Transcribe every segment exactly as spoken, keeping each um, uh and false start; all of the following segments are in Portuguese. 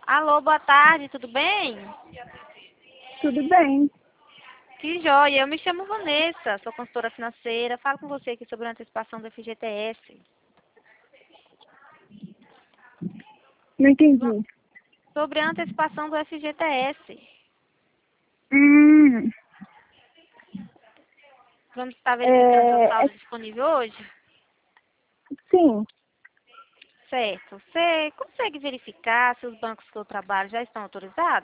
Alô, boa tarde, tudo bem? Tudo bem. Que joia, eu me chamo Vanessa, sou consultora financeira, falo com você aqui sobre a antecipação do F G T S. Não entendi. Sobre a antecipação do F G T S. Hum, Vamos estar verificando o é, saldo é- disponível hoje? sim, Certo. Você consegue verificar se os bancos que eu trabalho já estão autorizados?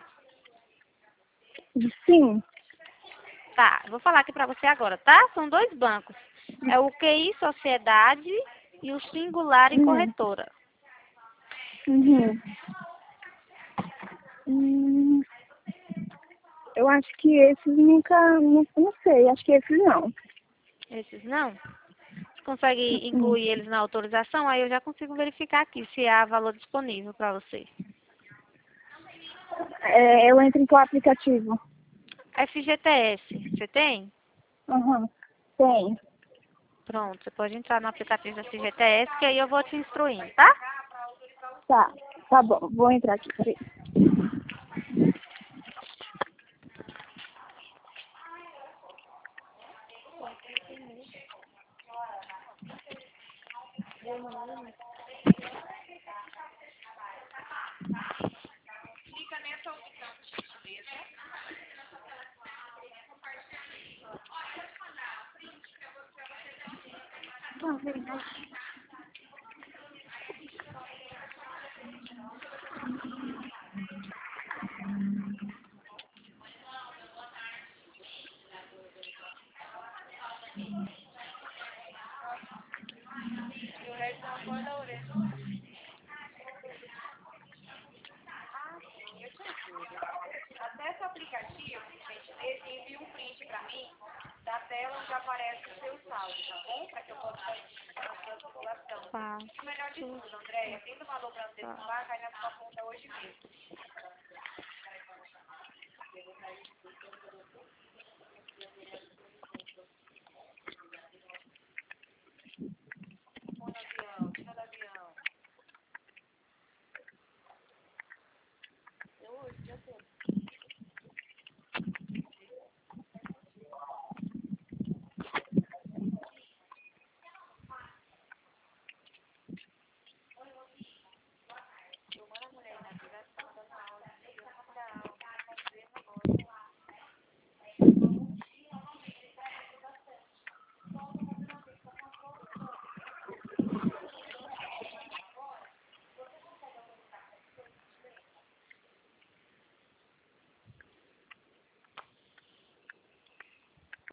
sim. Tá, eu vou falar aqui pra você agora, tá? São dois bancos. É o Q I Sociedade e o Singular e Uhum, Corretora. uhum. Hum, eu acho que esses nunca, não, não sei, acho que esses não. Esses não? Você consegue Hum. incluir eles na autorização? Aí eu já consigo verificar aqui se há valor disponível para você. É, eu entro em qual aplicativo? F G T S, você tem? Uhum, tem. Pronto, você pode entrar no aplicativo da F G T S, que aí eu vou te instruindo, tá? Tá, tá bom, vou entrar aqui, peraí. Ah, verdade. Acesse o aplicativo, gente, desse e envia um print para mim da tela onde aparece o seu saldo, tá bom? Para que eu possa fazer a sua circulação. Tá. E o melhor de tudo, Andréia, tendo o valor para antecipar, cai na sua conta hoje mesmo.